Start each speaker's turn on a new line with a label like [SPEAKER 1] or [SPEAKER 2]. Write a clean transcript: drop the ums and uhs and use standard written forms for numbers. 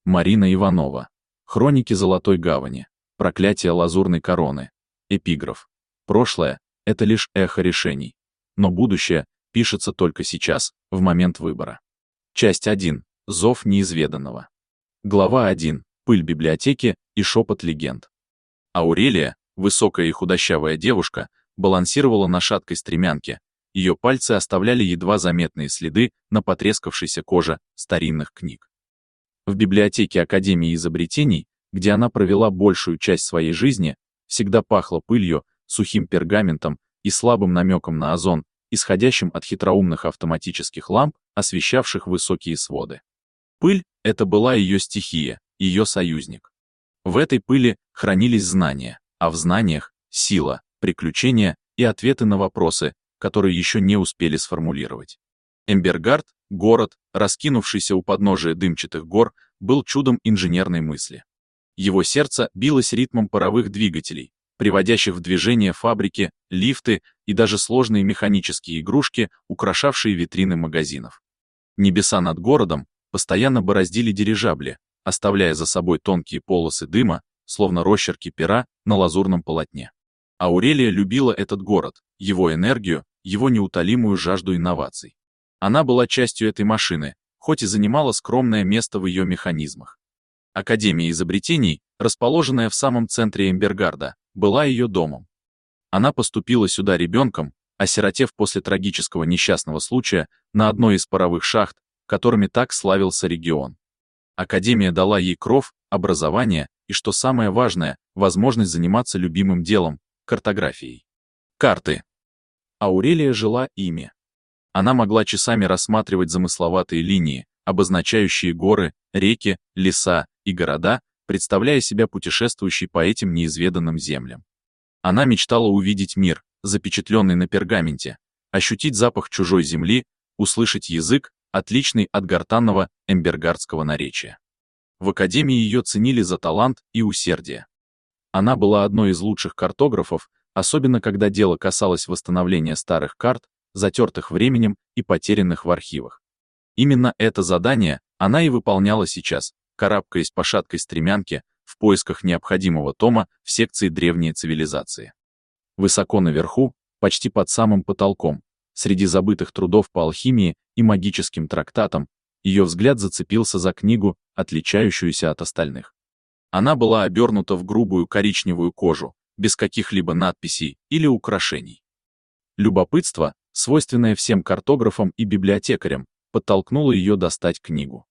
[SPEAKER 1] Марина Иванова. Хроники Золотой Гавани. Проклятие Лазурной Короны. Эпиграф. Прошлое — это лишь эхо решений. Но будущее пишется только сейчас, в момент выбора. Часть 1. Зов неизведанного. Глава 1. Пыль библиотеки и шепот легенд. Аурелия, высокая и худощавая девушка, балансировала на шаткой стремянке. Ее пальцы оставляли едва заметные следы на потрескавшейся коже старинных книг. В библиотеке Академии изобретений, где она провела большую часть своей жизни, всегда пахло пылью, сухим пергаментом и слабым намеком на озон, исходящим от хитроумных автоматических ламп, освещавших высокие своды. Пыль — это была ее стихия, ее союзник. В этой пыли хранились знания, а в знаниях — сила, приключения и ответы на вопросы, которые еще не успели сформулировать. Эмбергард, город, раскинувшийся у подножия дымчатых гор, был чудом инженерной мысли. Его сердце билось ритмом паровых двигателей, приводящих в движение фабрики, лифты и даже сложные механические игрушки, украшавшие витрины магазинов. Небеса над городом постоянно бороздили дирижабли, оставляя за собой тонкие полосы дыма, словно росчерки пера на лазурном полотне. Аурелия любила этот город, его энергию, его неутолимую жажду инноваций. Она была частью этой машины, хоть и занимала скромное место в ее механизмах. Академия изобретений, расположенная в самом центре Эмбергарда, была ее домом. Она поступила сюда ребенком, осиротев после трагического несчастного случая на одной из паровых шахт, которыми так славился регион. Академия дала ей кров, образование и, что самое важное, возможность заниматься любимым делом — картографией. Карты. Аурелия жила ими. Она могла часами рассматривать замысловатые линии, обозначающие горы, реки, леса и города, представляя себя путешествующей по этим неизведанным землям. Она мечтала увидеть мир, запечатленный на пергаменте, ощутить запах чужой земли, услышать язык, отличный от гортанного эмбергардского наречия. В академии ее ценили за талант и усердие. Она была одной из лучших картографов, особенно когда дело касалось восстановления старых карт, затертых временем и потерянных в архивах. Именно это задание она и выполняла сейчас, карабкаясь по шаткой стремянке в поисках необходимого тома в секции древней цивилизации. Высоко наверху, почти под самым потолком, среди забытых трудов по алхимии и магическим трактатам, ее взгляд зацепился за книгу, отличающуюся от остальных. Она была обернута в грубую коричневую кожу, без каких-либо надписей или украшений. Любопытство, свойственное всем картографам и библиотекарям, подтолкнуло ее достать книгу.